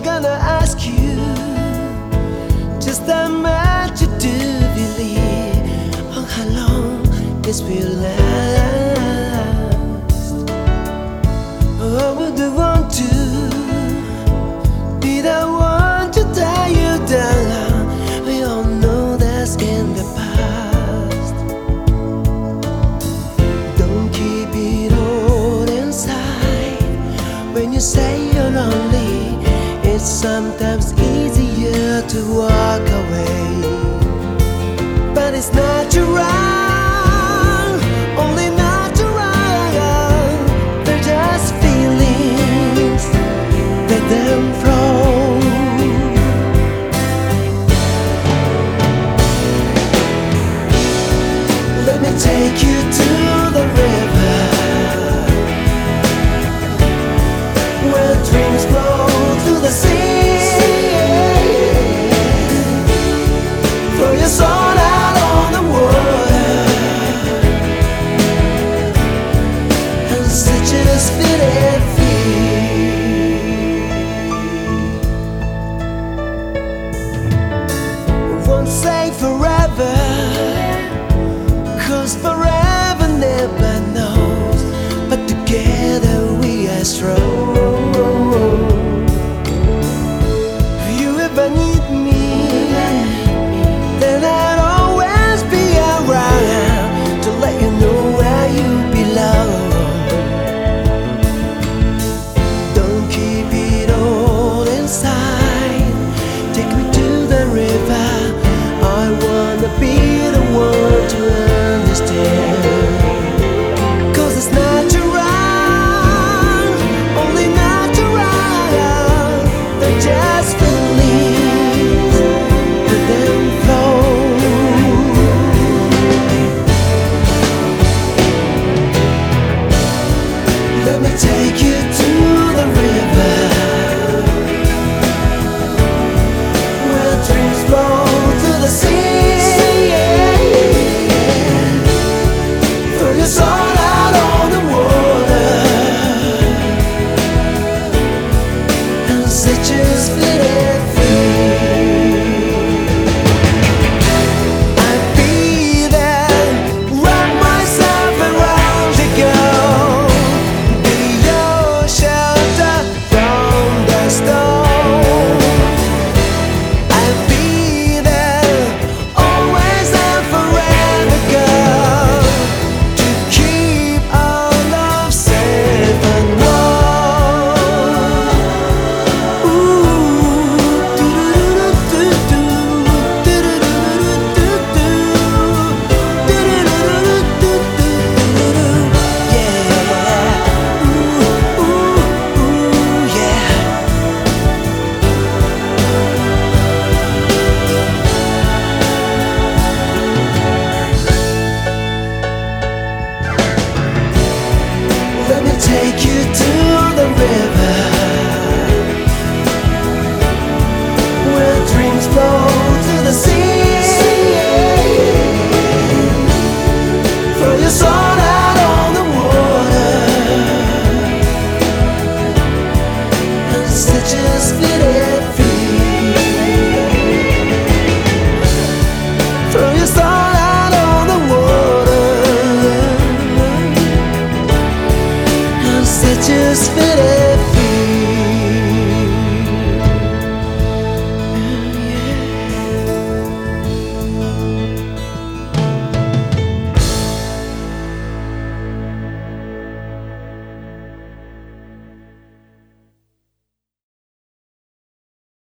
gonna ask you just how much you do believe on how long this will last. Oh, I would want to be the one to tie you down. We all know that's in the past. Don't keep it all inside. When you say you're lonely, it's sometimes easier to walk away. But it's natural, only natural. They're just feelings that then flow. Let me take you to the river where dreams flow to the sea. Throw your soul out on the water and set your spirit free. Won't say forever, 'cause forever never knows. But together we are strong. If you ever need me, then I'll always be around to let you know where you belong. Don't keep it all inside. Take me to the river. I wanna be the one to understand. 'Cause it's natural, only natural. They're just feelings that then flow. Let me take you to the river where dreams flow to the sea. Throw your soul out on the water and set your spirit free. I'll be there, wrap myself around you, girl. Be your shelter from the storm. I'll be there, always and forever, girl, to keep our love safe and warm. Ooh, do-do-do-do-do, do-do-do-do-do, do-do-do-do-do, yeah. Ooh, ooh, ooh, yeah. Let me take you to the river where dreams flow to the sea. Throw your soul out on the water and set your spirit free. Throw your soul